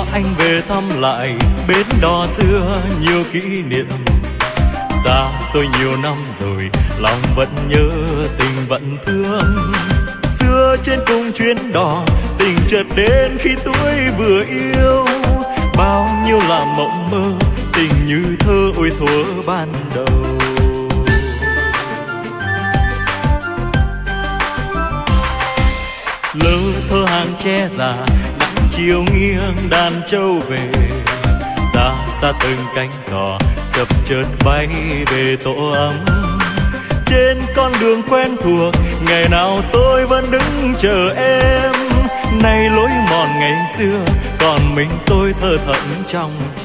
anh về thăm lại bến đò xưa nhiều kỷ niệm. Xa tôi nhiều năm rồi, lòng vẫn nhớ tình vẫn thương. Xưa trên cùng chuyến đò, tình chợt đến khi tuổi vừa yêu. Bao nhiêu là mộng mơ, tình như thơ ôi thuở ban đầu. Lỡ thơ hàng tre già, nắng chiều nghiêng đàn trâu về. Xa xa từng cánh cò chập chờn bay về tổ ấm. Trên con đường quen thuộc, ngày nào tôi vẫn đứng chờ em. Nay lối mòn ngày xưa, còn mình tôi thơ thẫn trong